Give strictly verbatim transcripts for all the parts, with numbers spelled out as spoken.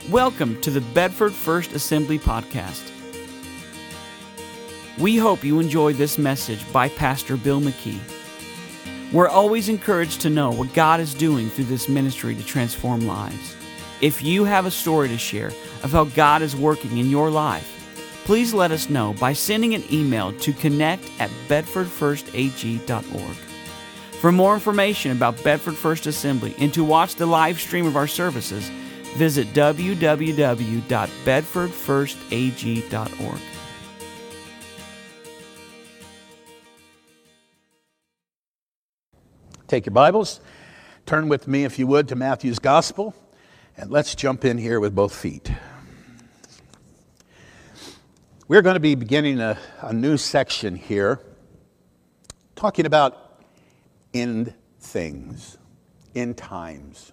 Welcome to the Bedford First Assembly Podcast. We hope you enjoyed this message by Pastor Bill McKee. We're always encouraged to know what God is doing through this ministry to transform lives. If you have a story to share of how God is working in your life, please let us know by sending an email to connect at bedford first a g dot org. For more information about Bedford First Assembly and to watch the live stream of our services, visit w w w dot bedford first a g dot org. Take your Bibles, turn with me, if you would, to Matthew's Gospel, and let's jump in here with both feet. We're going to be beginning a, a new section here, talking about end things, end times.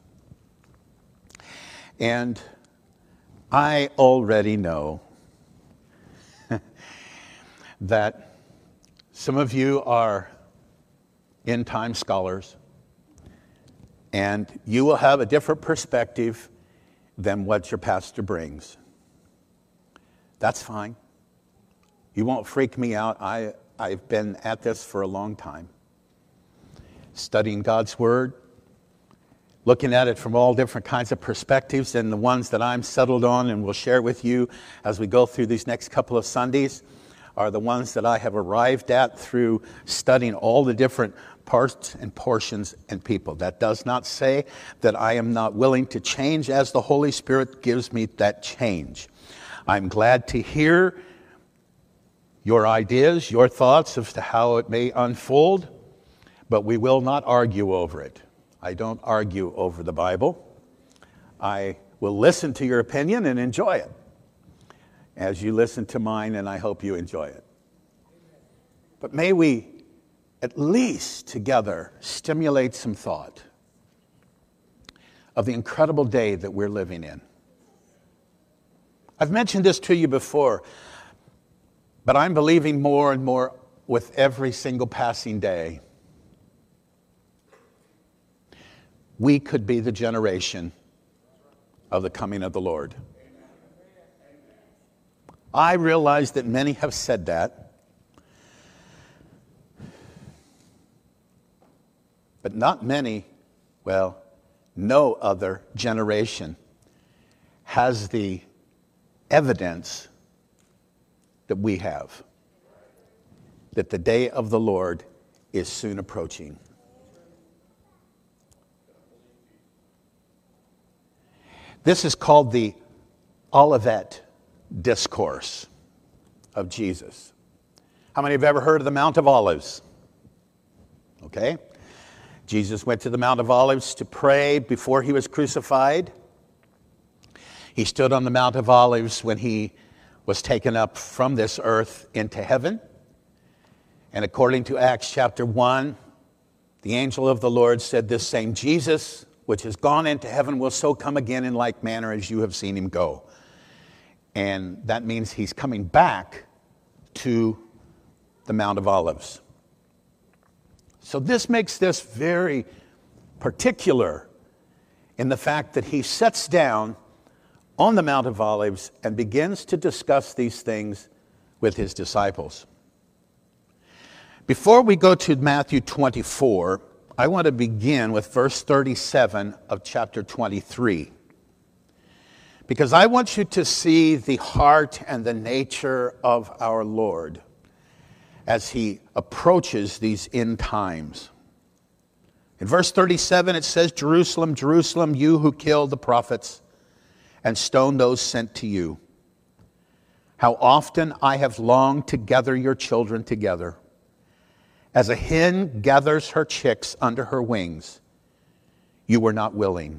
And I already know that some of you are end time scholars, and you will have a different perspective than what your pastor brings. That's fine. You won't freak me out. I, I've been at this for a long time, studying God's Word, looking at it from all different kinds of perspectives, and the ones that I'm settled on and will share with you as we go through these next couple of Sundays are the ones that I have arrived at through studying all the different parts and portions and people. That does not say that I am not willing to change as the Holy Spirit gives me that change. I'm glad to hear your ideas, your thoughts as to how it may unfold, but we will not argue over it. I don't argue over the Bible. I will listen to your opinion and enjoy it as you listen to mine, and I hope you enjoy it. But may we at least together stimulate some thought of the incredible day that we're living in. I've mentioned this to you before, but I'm believing more and more with every single passing day. We could be the generation of the coming of the Lord. I realize that many have said that, but not many, well, no other generation has the evidence that we have, that the day of the Lord is soon approaching. This is called the Olivet Discourse of Jesus. How many have ever heard of the Mount of Olives? Okay. Jesus went to the Mount of Olives to pray before he was crucified. He stood on the Mount of Olives when he was taken up from this earth into heaven. And according to Acts chapter one, the angel of the Lord said, "This same Jesus, which has gone into heaven, will so come again in like manner as you have seen him go." And that means he's coming back to the Mount of Olives. So this makes this very particular in the fact that he sits down on the Mount of Olives and begins to discuss these things with his disciples. Before we go to Matthew twenty-four, I want to begin with verse thirty-seven of chapter twenty-three, because I want you to see the heart and the nature of our Lord as he approaches these end times. In verse thirty-seven it says, "Jerusalem, Jerusalem, you who kill the prophets and stone those sent to you. How often I have longed to gather your children together, as a hen gathers her chicks under her wings. You were not willing.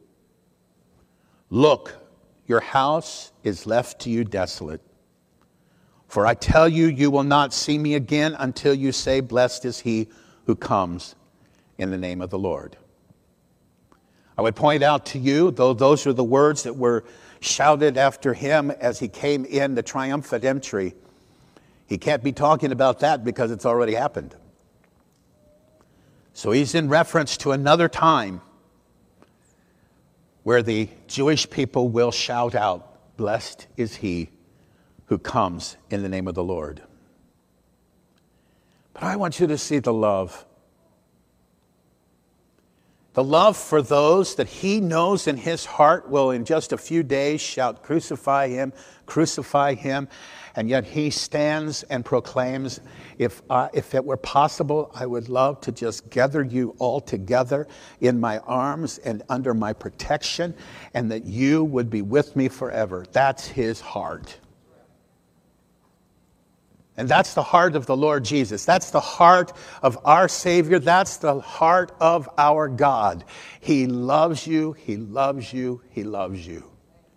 Look, your house is left to you desolate. For I tell you, you will not see me again until you say, 'Blessed is he who comes in the name of the Lord.'" I would point out to you, though those are the words that were shouted after him as he came in the triumphant entry, he can't be talking about that because it's already happened. So he's in reference to another time where the Jewish people will shout out, "Blessed is he who comes in the name of the Lord." But I want you to see the love. The love for those that he knows in his heart will in just a few days shout, "Crucify him, crucify him." And yet he stands and proclaims, if, I, if it were possible, I would love to just gather you all together in my arms and under my protection, and that you would be with me forever. That's his heart. And that's the heart of the Lord Jesus. That's the heart of our Savior. That's the heart of our God. He loves you. He loves you. He loves you.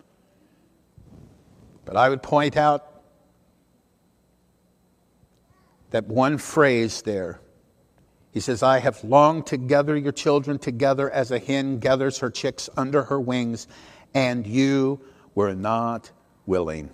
But I would point out that one phrase there. He says, "I have longed to gather your children together as a hen gathers her chicks under her wings, and you were not willing."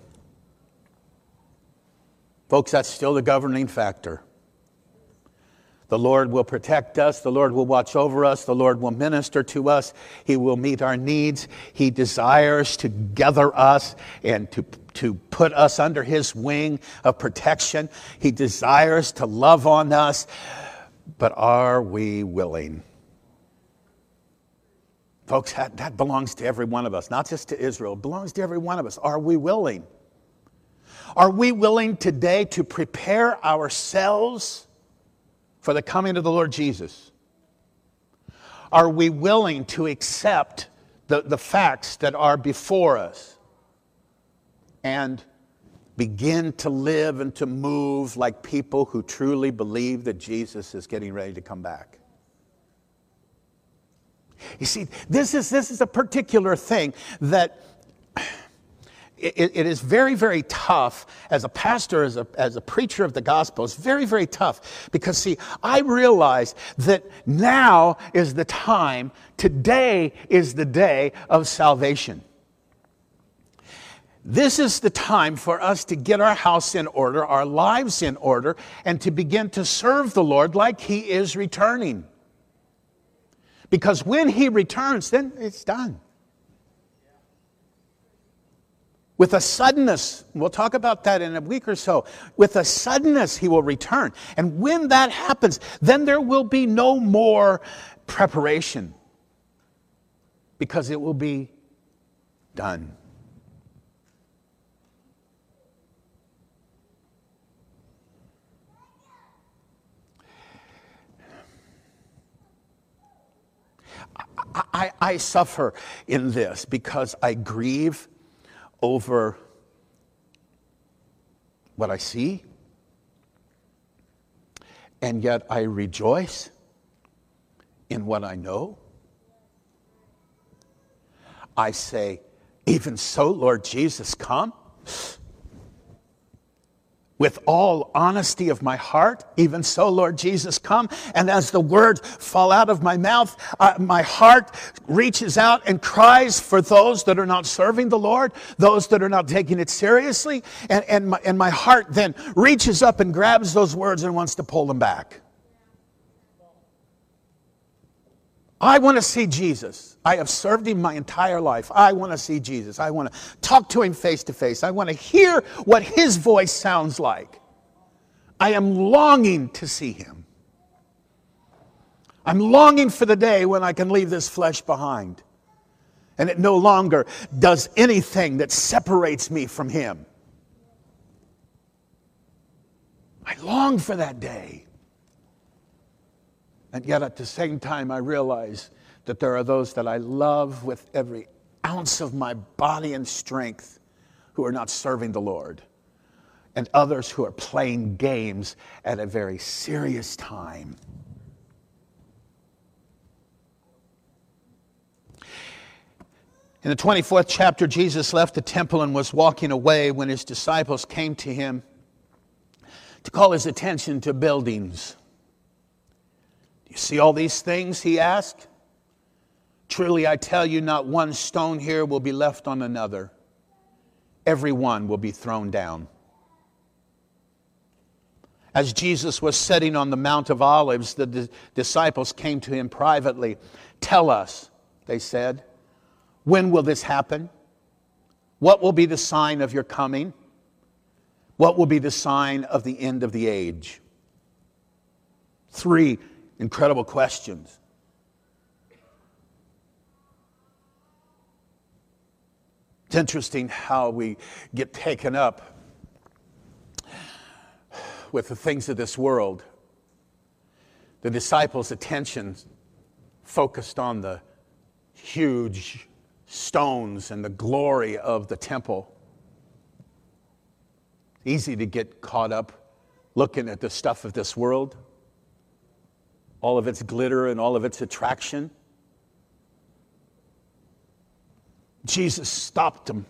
Folks, that's still the governing factor. The Lord will protect us. The Lord will watch over us. The Lord will minister to us. He will meet our needs. He desires to gather us and to, to put us under his wing of protection. He desires to love on us. But are we willing? Folks, that, that belongs to every one of us, not just to Israel. It belongs to every one of us. Are we willing? Are we willing today to prepare ourselves for the coming of the Lord Jesus? Are we willing to accept the, the facts that are before us and begin to live and to move like people who truly believe that Jesus is getting ready to come back? You see, this is, this is a particular thing that It, it is very, very tough as a pastor, as a, as a preacher of the gospel. It's very, very tough because, see, I realize that now is the time, today is the day of salvation. This is the time for us to get our house in order, our lives in order, and to begin to serve the Lord like he is returning. Because when he returns, then it's done. With a suddenness, we'll talk about that in a week or so, with a suddenness he will return. And when that happens, then there will be no more preparation, because it will be done. I, I, I suffer in this because I grieve over what I see, and yet I rejoice in what I know. I say, even so, Lord Jesus, come. With all honesty of my heart, even so, Lord Jesus, come. And as the words fall out of my mouth, uh, my heart reaches out and cries for those that are not serving the Lord, those that are not taking it seriously. And, and, my, and my heart then reaches up and grabs those words and wants to pull them back. I want to see Jesus. I have served him my entire life. I want to see Jesus. I want to talk to him face to face. I want to hear what his voice sounds like. I am longing to see him. I'm longing for the day when I can leave this flesh behind, and it no longer does anything that separates me from him. I long for that day. And yet at the same time, I realize that there are those that I love with every ounce of my body and strength who are not serving the Lord, and others who are playing games at a very serious time. In the twenty-fourth chapter, Jesus left the temple and was walking away when his disciples came to him to call his attention to buildings. "You see all these things?" he asked. "Truly I tell you, not one stone here will be left on another. Every one will be thrown down." As Jesus was sitting on the Mount of Olives, the d- disciples came to him privately. "Tell us," they said, When will this happen? What will be the sign of your coming? What will be the sign of the end of the age? Three incredible questions. It's interesting how we get taken up with the things of this world. The disciples' attention focused on the huge stones and the glory of the temple. Easy to get caught up looking at the stuff of this world, all of its glitter and all of its attraction. Jesus stopped them.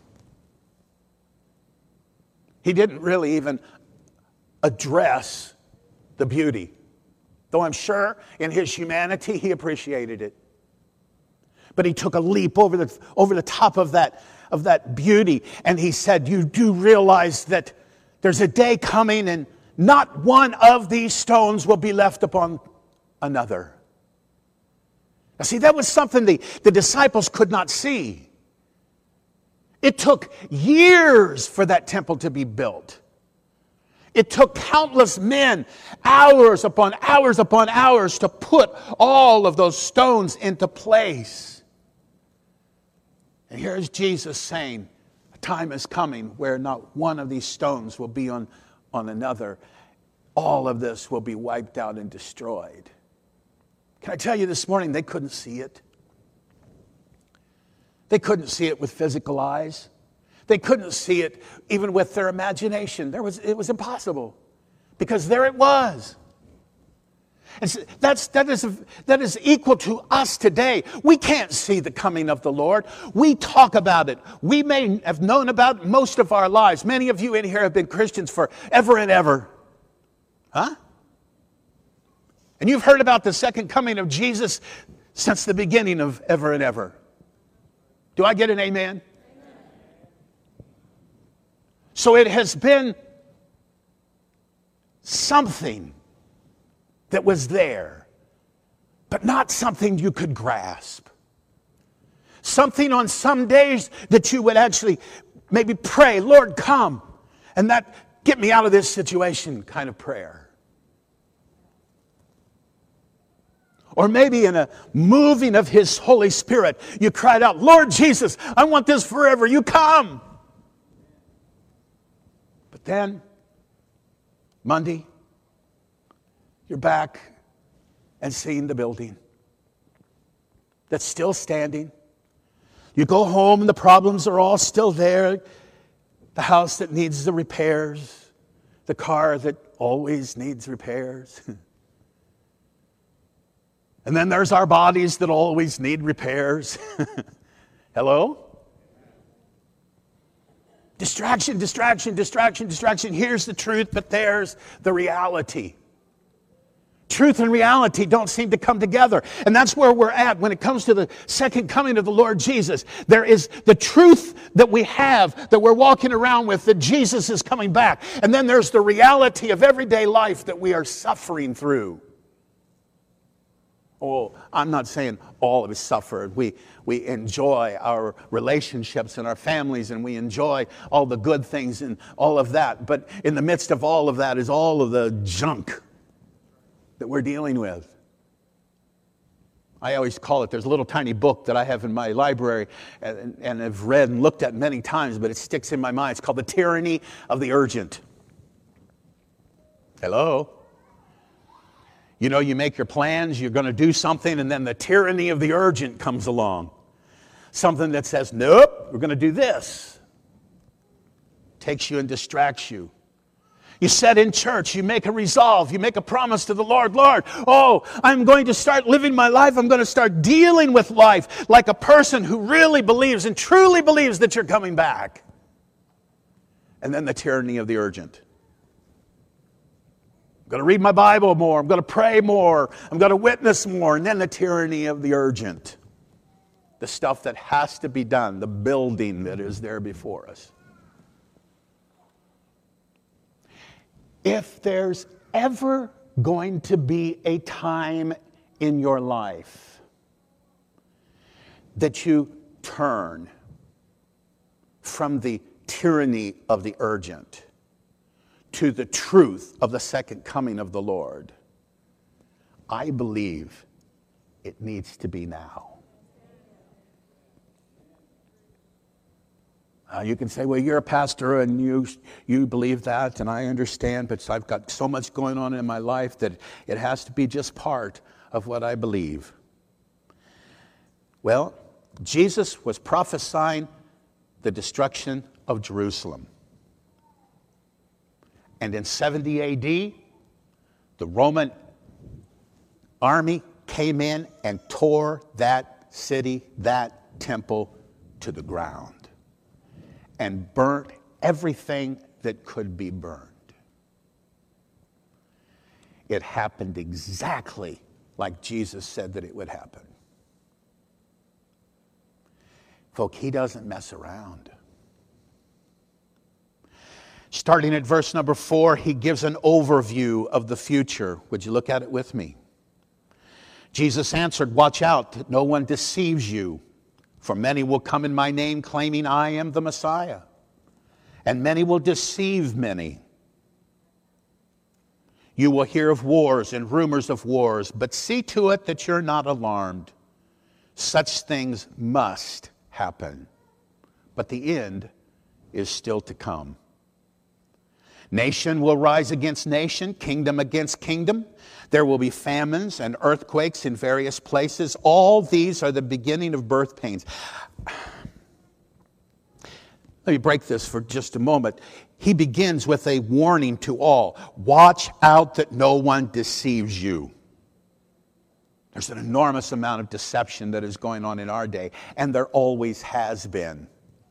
He didn't really even address the beauty, though I'm sure in his humanity he appreciated it. But he took a leap over the over the top of that of that beauty, and he said, "You do realize that there's a day coming, and not one of these stones will be left upon another." Now, see, that was something the, the disciples could not see. It took years for that temple to be built. It took countless men, hours upon hours upon hours, to put all of those stones into place. And here's Jesus saying, a time is coming where not one of these stones will be on, on another. All of this will be wiped out and destroyed. Can I tell you this morning, they couldn't see it. They couldn't see it with physical eyes. They couldn't see it even with their imagination. There was, it was impossible, because there it was. And so that's, that, is, that is equal to us today. We can't see the coming of the Lord. We talk about it. We may have known about it most of our lives. Many of you in here have been Christians for ever and ever. Huh? And you've heard about the second coming of Jesus since the beginning of ever and ever. Do I get an amen? Amen. So it has been something that was there, but not something you could grasp. Something on some days that you would actually maybe pray, "Lord, come," and that "get me out of this situation" kind of prayer. Or maybe in a moving of His Holy Spirit, you cried out, "Lord Jesus, I want this forever. You come." But then, Monday, you're back and seeing the building that's still standing. You go home and the problems are all still there. The house that needs the repairs. The car that always needs repairs. And then there's our bodies that always need repairs. Hello? Distraction, distraction, distraction, distraction. Here's the truth, but there's the reality. Truth and reality don't seem to come together. And that's where we're at when it comes to the second coming of the Lord Jesus. There is the truth that we have, that we're walking around with, that Jesus is coming back. And then there's the reality of everyday life that we are suffering through. Oh, I'm not saying all of us suffered. We, we enjoy our relationships and our families, and we enjoy all the good things and all of that. But in the midst of all of that is all of the junk that we're dealing with. I always call it, there's a little tiny book that I have in my library and, and have read and looked at many times, but it sticks in my mind. It's called The Tyranny of the Urgent. Hello? You know, you make your plans, you're going to do something, and then the tyranny of the urgent comes along. Something that says, nope, we're going to do this. Takes you and distracts you. You sit in church, you make a resolve, you make a promise to the Lord. Lord, oh, I'm going to start living my life. I'm going to start dealing with life like a person who really believes and truly believes that you're coming back. And then the tyranny of the urgent. I'm going to read my Bible more. I'm going to pray more. I'm going to witness more. And then the tyranny of the urgent. The stuff that has to be done. The building that is there before us. If there's ever going to be a time in your life that you turn from the tyranny of the urgent to the truth of the second coming of the Lord, I believe it needs to be now. Uh, you can say, well, you're a pastor and you you believe that, and I understand, but I've got so much going on in my life that it has to be just part of what I believe. Well, Jesus was prophesying the destruction of Jerusalem. And in seventy A D, the Roman army came in and tore that city, that temple to the ground, and burnt everything that could be burned. It happened exactly like Jesus said that it would happen. Folk, he doesn't mess around. Starting at verse number four, he gives an overview of the future. Would you look at it with me? Jesus answered, "Watch out that no one deceives you. For many will come in my name, claiming I am the Messiah. And many will deceive many. You will hear of wars and rumors of wars, but see to it that you're not alarmed. Such things must happen, but the end is still to come. Nation will rise against nation, kingdom against kingdom. There will be famines and earthquakes in various places. All these are the beginning of birth pains." Let me break this for just a moment. He begins with a warning to all. Watch out that no one deceives you. There's an enormous amount of deception that is going on in our day, and there always has been.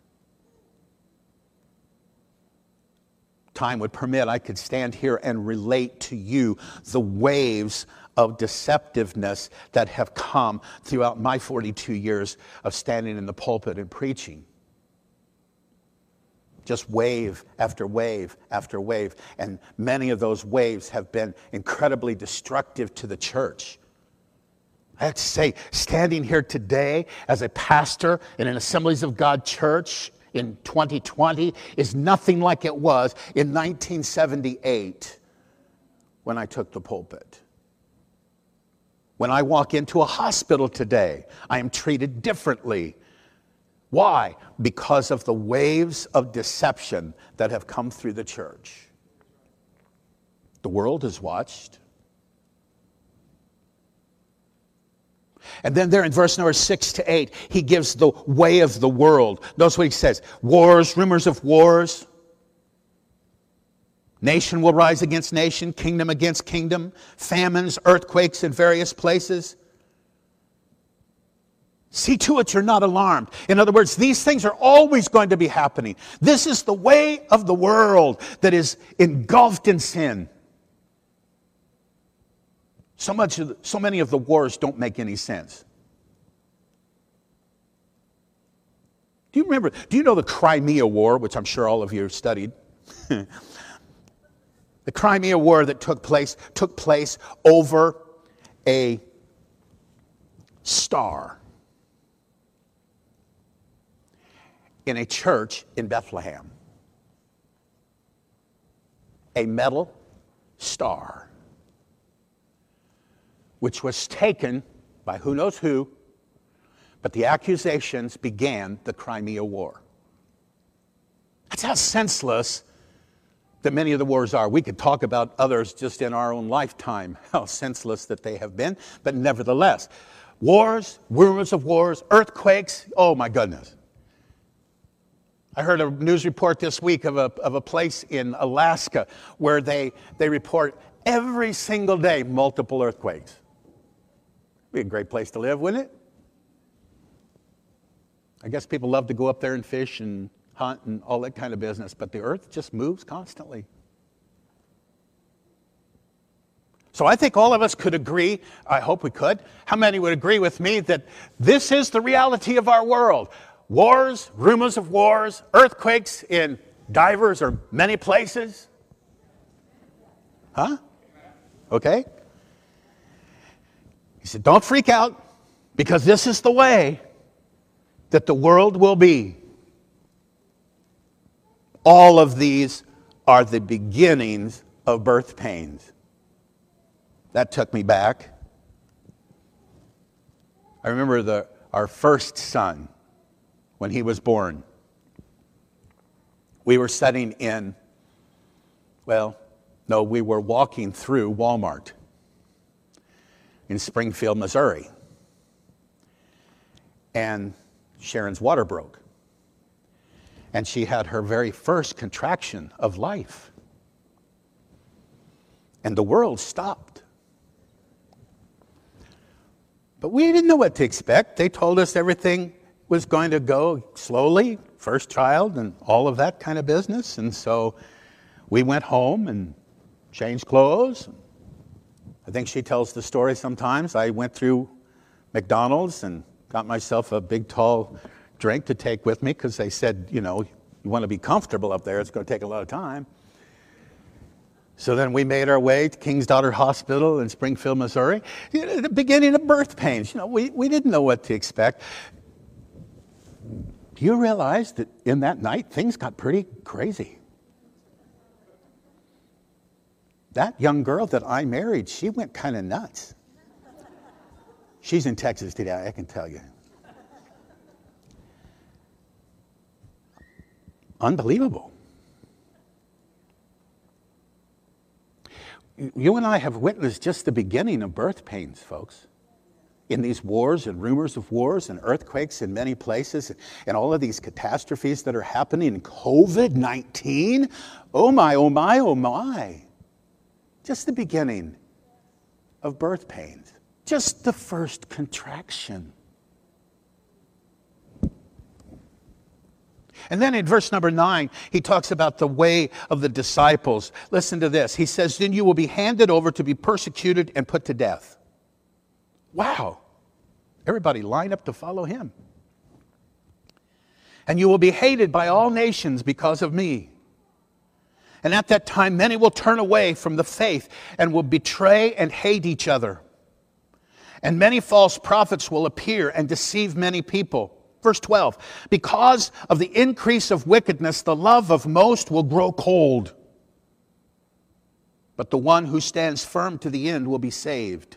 Time would permit, I could stand here and relate to you the waves of deceptiveness that have come throughout my forty-two years of standing in the pulpit and preaching. Just wave after wave after wave. And many of those waves have been incredibly destructive to the church. I have to say, standing here today as a pastor in an Assemblies of God church in twenty twenty is nothing like it was in nineteen seventy-eight when I took the pulpit. When I walk into a hospital today, I am treated differently. Why? Because of the waves of deception that have come through the church. The world has watched. And then there in verse number six to eight, he gives the way of the world. Notice what he says. Wars, rumors of wars. Nation will rise against nation, kingdom against kingdom. Famines, earthquakes in various places. See to it you're not alarmed. In other words, these things are always going to be happening. This is the way of the world that is engulfed in sin. So much of the, so many of the wars don't make any sense. Do you remember, do you know the Crimea War, which I'm sure all of you have studied? The Crimea War that took place, took place over a star in a church in Bethlehem. A metal star, which was taken by who knows who, but the accusations began the Crimea War. That's how senseless that many of the wars are. We could talk about others just in our own lifetime, how senseless that they have been, but nevertheless, wars, rumors of wars, earthquakes, oh my goodness. I heard a news report this week of a, of a place in Alaska where they, they report every single day multiple earthquakes. Be a great place to live, wouldn't it? I guess people love to go up there and fish and hunt and all that kind of business, but the earth just moves constantly. So I think all of us could agree, I hope we could, how many would agree with me that this is the reality of our world? Wars, rumors of wars, earthquakes in divers or many places. Huh? Okay. He said, don't freak out, because this is the way. that the world will be. All of these are the beginnings of birth pains. That took me back. I remember the, our first son, when he was born. We were sitting in, well, no, we were walking through Walmart in Springfield, Missouri. And Sharon's water broke. And she had her very first contraction of life. And the world stopped. But we didn't know what to expect. They told us everything was going to go slowly, first child and all of that kind of business. And so we went home and changed clothes. I think she tells the story sometimes. I went through McDonald's and got myself a big, tall drink to take with me because they said, you know, you want to be comfortable up there. It's going to take a lot of time. So then we made our way to King's Daughter Hospital in Springfield, Missouri. You know, the beginning of birth pains. You know, we, we didn't know what to expect. Do you realize that in that night, things got pretty crazy? That young girl that I married, she went kind of nuts. She's in Texas today, I can tell you. Unbelievable. You and I have witnessed just the beginning of birth pains, folks. In these wars and rumors of wars and earthquakes in many places and all of these catastrophes that are happening, COVID nineteen. Oh my, oh my, oh my. Just the beginning of birth pains. Just the first contraction. And then in verse number nine, he talks about the way of the disciples. Listen to this. He says, then you will be handed over to be persecuted and put to death. Wow. Everybody line up to follow him. And you will be hated by all nations because of me. And at that time, many will turn away from the faith and will betray and hate each other. And many false prophets will appear and deceive many people. Verse twelve, because of the increase of wickedness, the love of most will grow cold. But the one who stands firm to the end will be saved.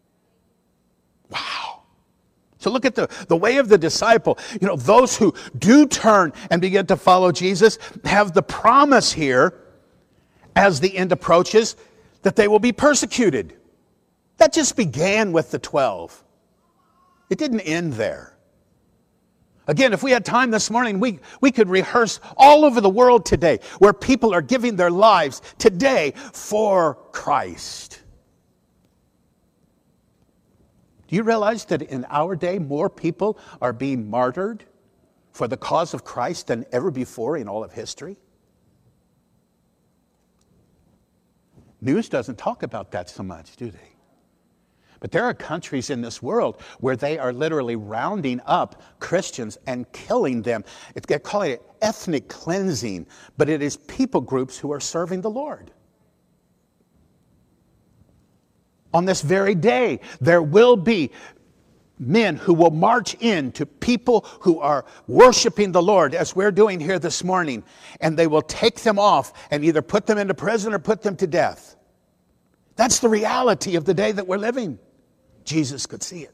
Wow. So look at the, the way of the disciple. You know, those who do turn and begin to follow Jesus have the promise here, as the end approaches, that they will be persecuted. That just began with the twelve. It didn't end there. Again, if we had time this morning, we, we could rehearse all over the world today where people are giving their lives today for Christ. Do you realize that in our day, more people are being martyred for the cause of Christ than ever before in all of history? News doesn't talk about that so much, do they? But there are countries in this world where they are literally rounding up Christians and killing them. They call it ethnic cleansing, but it is people groups who are serving the Lord. On this very day, there will be men who will march in to people who are worshiping the Lord, as we're doing here this morning, and they will take them off and either put them into prison or put them to death. That's the reality of the day that we're living. Jesus could see it.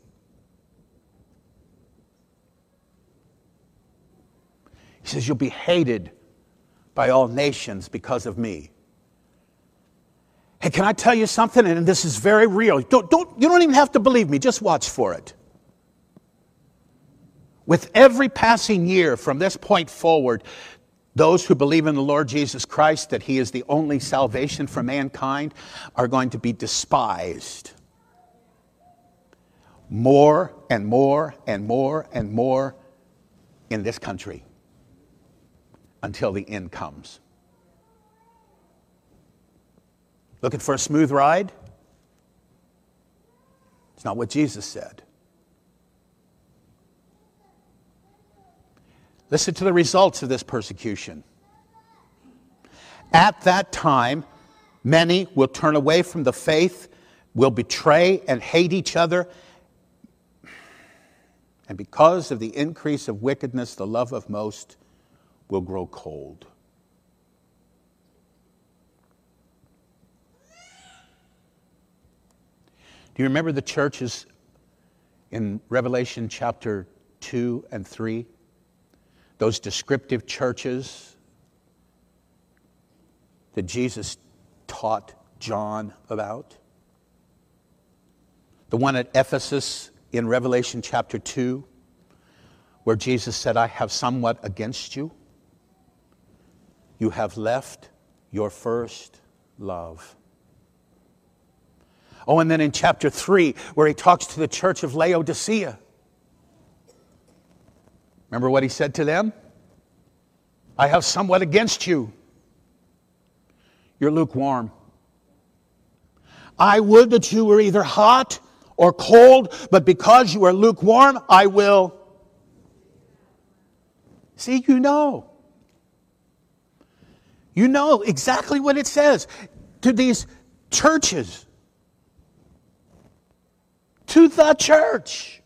He says, you'll be hated by all nations because of me. Hey, can I tell you something? And this is very real. Don't, don't, you don't even have to believe me. Just watch for it. With every passing year from this point forward, those who believe in the Lord Jesus Christ, that he is the only salvation for mankind, are going to be despised. More and more and more and more in this country until the end comes. Looking for a smooth ride? It's not what Jesus said. Listen to the results of this persecution. At that time, many will turn away from the faith, will betray and hate each other, And because of the increase of wickedness, the love of most will grow cold. Do you remember the churches in Revelation chapter two and three? Those descriptive churches that Jesus taught John about? The one at Ephesus in Revelation chapter two, where Jesus said, I have somewhat against you. You have left your first love. Oh, and then in chapter three, where he talks to the church of Laodicea. Remember what he said to them? I have somewhat against you. You're lukewarm. I would that you were either hot or cold, but because you are lukewarm, I will. See, you know. You know exactly what it says to these churches. To the church.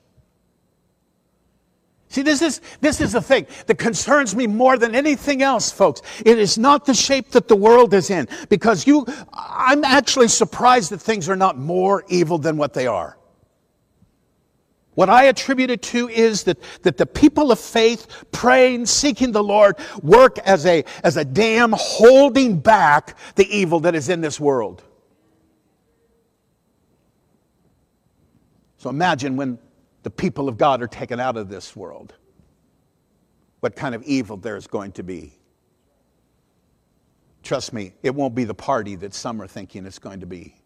See, this is, this is the thing that concerns me more than anything else, folks. It is not the shape that the world is in. Because you, I'm actually surprised that things are not more evil than what they are. What I attribute it to is that, that the people of faith, praying, seeking the Lord, work as a, as a dam holding back the evil that is in this world. So imagine when the people of God are taken out of this world, what kind of evil there is going to be. Trust me, it won't be the party that some are thinking it's going to be.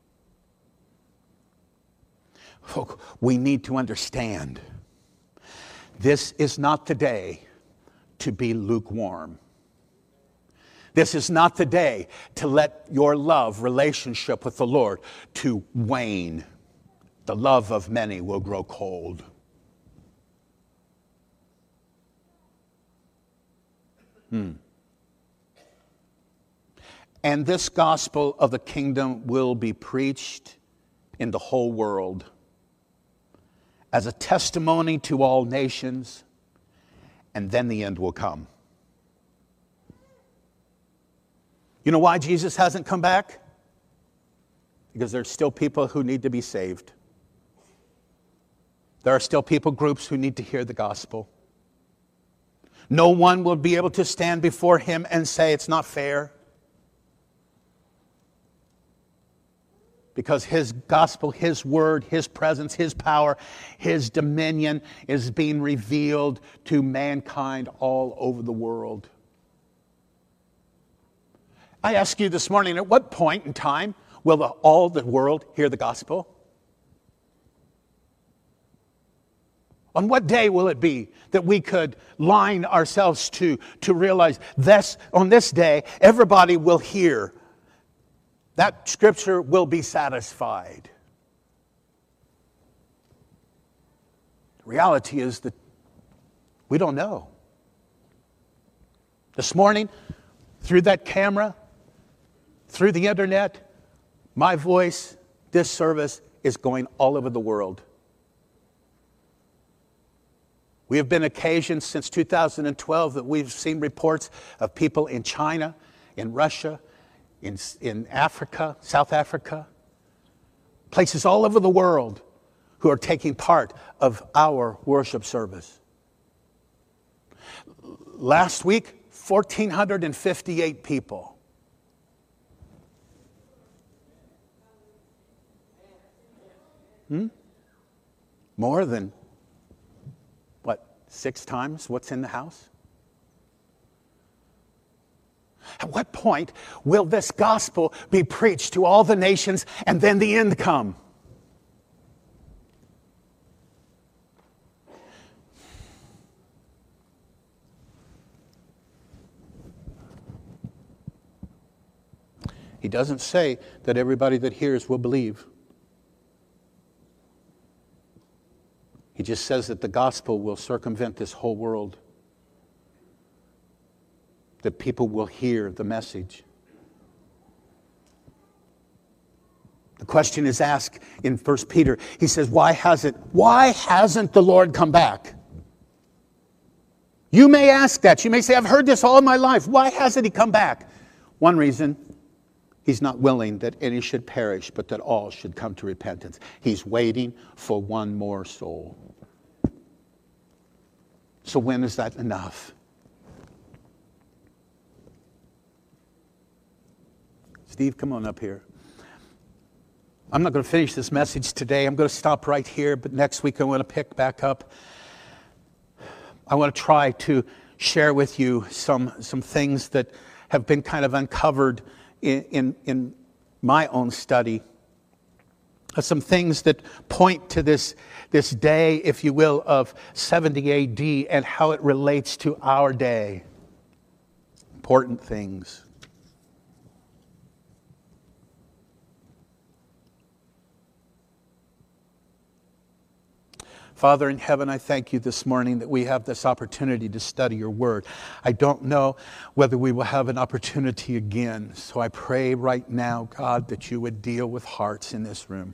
Folk, we need to understand this is not the day to be lukewarm. This is not the day to let your love relationship with the Lord to wane. The love of many will grow cold. Hmm. And this gospel of the kingdom will be preached in the whole world as a testimony to all nations, and then the end will come. You know why Jesus hasn't come back? Because there's still people who need to be saved. There are still people groups who need to hear the gospel. No one will be able to stand before him and say it's not fair. Because his gospel, his word, his presence, his power, his dominion is being revealed to mankind all over the world. I ask you this morning, at what point in time will the, all the world hear the gospel? On what day will it be that we could line ourselves to, to realize this, on this day, everybody will hear? That scripture will be satisfied. The reality is that we don't know. This morning, through that camera, through the internet, my voice, this service is going all over the world. We have been occasioned since two thousand twelve that we've seen reports of people in China, in Russia, in, in Africa, South Africa, places all over the world who are taking part of our worship service. Last week, one thousand four hundred fifty-eight people. Hmm? More than Six times what's in the house? At what point will this gospel be preached to all the nations and then the end come? He doesn't say that everybody that hears will believe. He just says that the gospel will circumvent this whole world. That people will hear the message. The question is asked in First Peter. He says, why hasn't, why hasn't the Lord come back? You may ask that. You may say, I've heard this all my life. Why hasn't he come back? One reason, he's not willing that any should perish, but that all should come to repentance. He's waiting for one more soul. So when is that enough? Steve, come on up here. I'm not going to finish this message today. I'm going to stop right here, but next week I want to pick back up. I want to try to share with you some, some things that have been kind of uncovered in, in, in my own study. Some things that point to this, this day, if you will, of seventy A D and how it relates to our day. Important things. Father in heaven, I thank you this morning that we have this opportunity to study your word. I don't know whether we will have an opportunity again, so I pray right now, God, that you would deal with hearts in this room.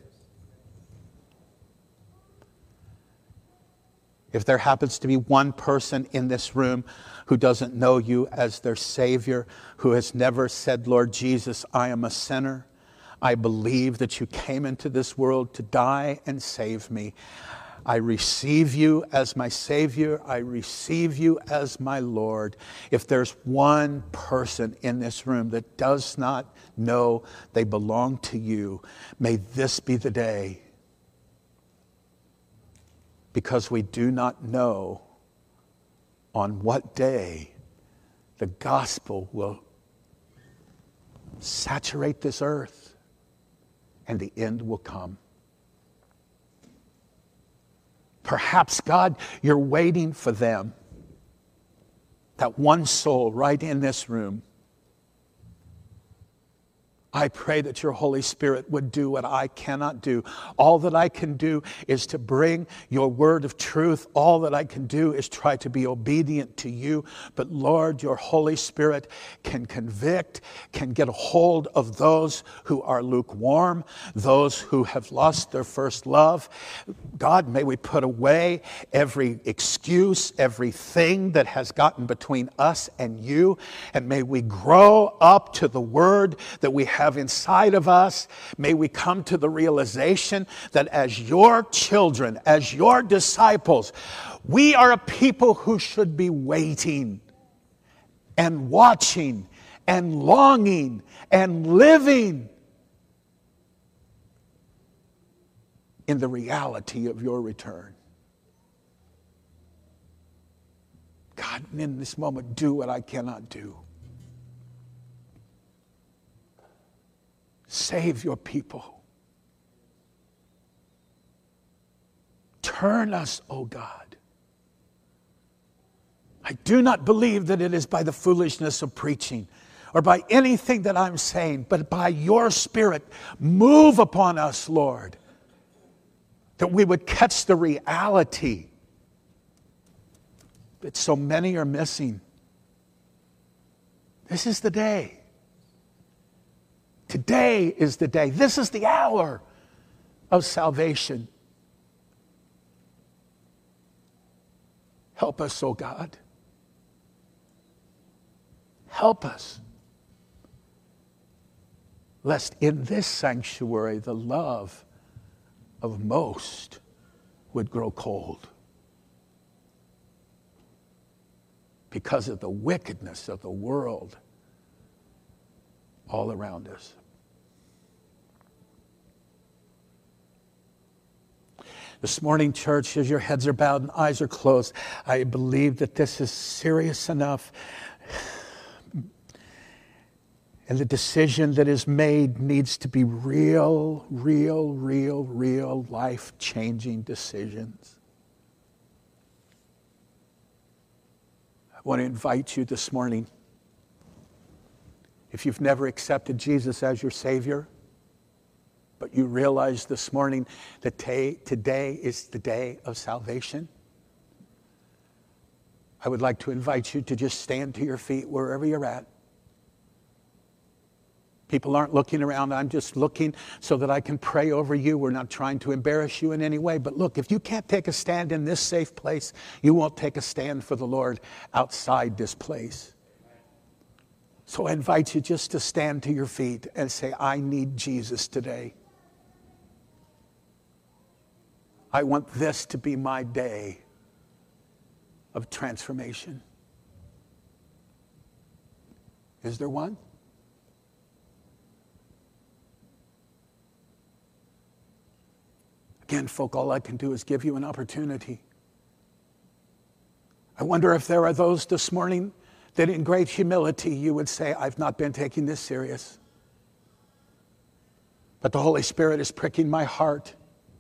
If there happens to be one person in this room who doesn't know you as their Savior, who has never said, Lord Jesus, I am a sinner. I believe that you came into this world to die and save me. I receive you as my Savior. I receive you as my Lord. If there's one person in this room that does not know they belong to you, may this be the day. Because we do not know on what day the gospel will saturate this earth and the end will come. Perhaps, God, you're waiting for them. That one soul right in this room. I pray that your Holy Spirit would do what I cannot do. All that I can do is to bring your word of truth. All that I can do is try to be obedient to you. But Lord, your Holy Spirit can convict, can get a hold of those who are lukewarm, those who have lost their first love. God, may we put away every excuse, everything that has gotten between us and you. And may we grow up to the word that we have inside of us. May we come to the realization that as your children, as your disciples, we are a people who should be waiting and watching and longing and living in the reality of your return. God, in this moment, do what I cannot do. Save your people. Turn us, O God. I do not believe that it is by the foolishness of preaching or by anything that I'm saying, but by your Spirit, move upon us, Lord, that we would catch the reality that so many are missing. This is the day. Today is the day. This is the hour of salvation. Help us, oh God. Help us. Lest in this sanctuary the love of most would grow cold because of the wickedness of the world all around us. This morning, church, as your heads are bowed and eyes are closed, I believe that this is serious enough. And the decision that is made needs to be real, real, real, real life-changing decisions. I want to invite you this morning, if you've never accepted Jesus as your Savior, but you realize this morning that today is the day of salvation, I would like to invite you to just stand to your feet wherever you're at. People aren't looking around. I'm just looking so that I can pray over you. We're not trying to embarrass you in any way. But look, if you can't take a stand in this safe place, you won't take a stand for the Lord outside this place. So I invite you just to stand to your feet and say, I need Jesus today. I want this to be my day of transformation. Is there one? Again, folk, all I can do is give you an opportunity. I wonder if there are those this morning that in great humility you would say, I've not been taking this serious. But the Holy Spirit is pricking my heart.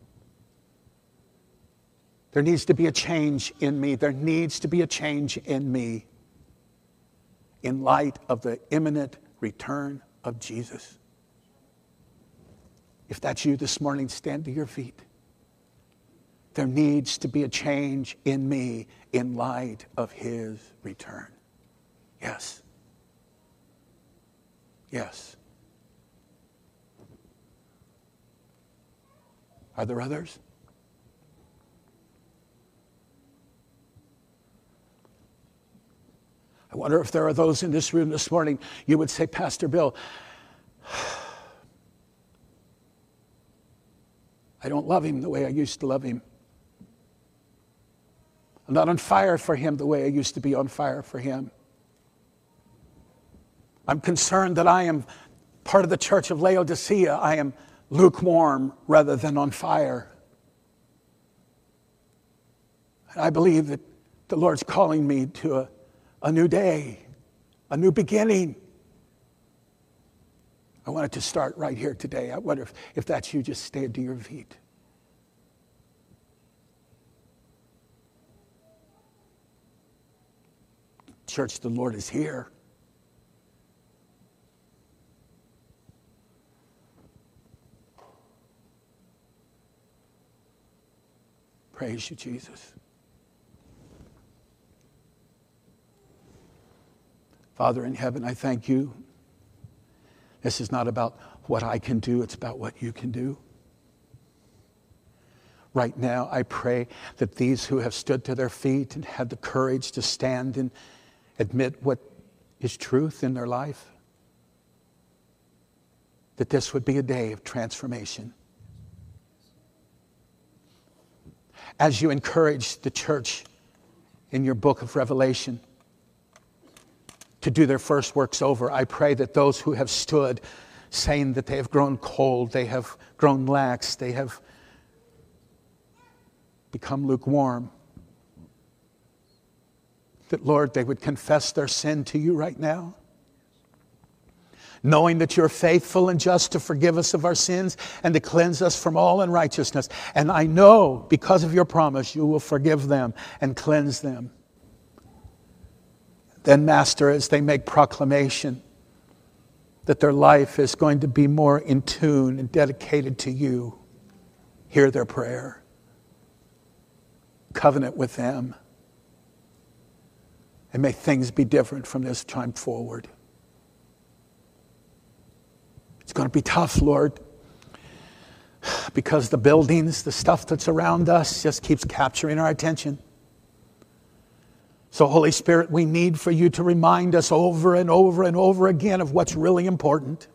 There needs to be a change in me. There needs to be a change in me in light of the imminent return of Jesus. If that's you this morning, stand to your feet. There needs to be a change in me in light of his return. Yes. Yes. Are there others? I wonder if there are those in this room this morning, you would say, Pastor Bill, I don't love him the way I used to love him. I'm not on fire for him the way I used to be on fire for him. I'm concerned that I am part of the church of Laodicea. I am lukewarm rather than on fire. And I believe that the Lord's calling me to a, a new day, a new beginning. I wanted to start right here today. I wonder if, if that's you, just stand to your feet. Church, the Lord is here. Praise you, Jesus. Father in heaven, I thank you. This is not about what I can do, it's about what you can do. Right now, I pray that these who have stood to their feet and had the courage to stand and admit what is truth in their life, that this would be a day of transformation. As you encourage the church in your book of Revelation to do their first works over, I pray that those who have stood saying that they have grown cold, they have grown lax, they have become lukewarm, that, Lord, they would confess their sin to you right now, knowing that you're faithful and just to forgive us of our sins and to cleanse us from all unrighteousness. And I know, because of your promise, you will forgive them and cleanse them. Then, Master, as they make proclamation that their life is going to be more in tune and dedicated to you, hear their prayer. Covenant with them. And may things be different from this time forward. It's going to be tough, Lord, because the buildings, the stuff that's around us just keeps capturing our attention. So, Holy Spirit, we need for you to remind us over and over and over again of what's really important.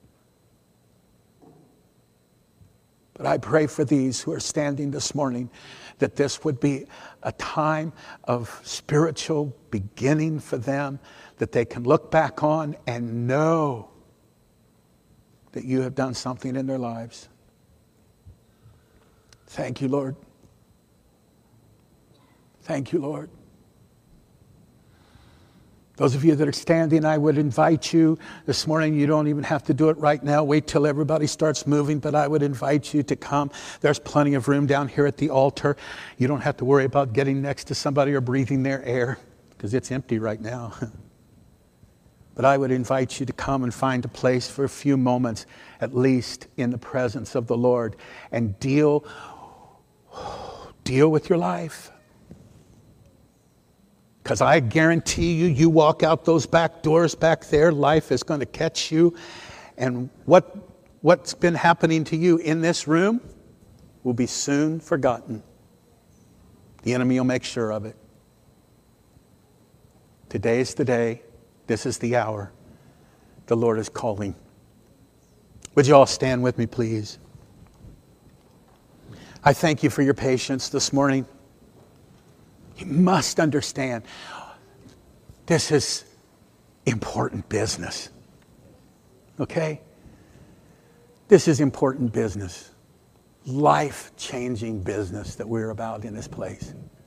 But I pray for these who are standing this morning that this would be a time of spiritual beginning for them, that they can look back on and know that you have done something in their lives. Thank you, Lord. Thank you, Lord. Those of you that are standing, I would invite you this morning. You don't even have to do it right now. Wait till everybody starts moving, but I would invite you to come. There's plenty of room down here at the altar. You don't have to worry about getting next to somebody or breathing their air because it's empty right now. But I would invite you to come and find a place for a few moments, at least in the presence of the Lord, and deal, deal with your life. Because I guarantee you, you walk out those back doors back there, life is going to catch you And what, what's been happening to you in this room will be soon forgotten. The enemy will make sure of it. Today is the day. This is the hour. The Lord is calling. Would you all stand with me, please? I thank you for your patience this morning. You must understand, this is important business. Okay? This is important business. Life-changing business that we're about in this place.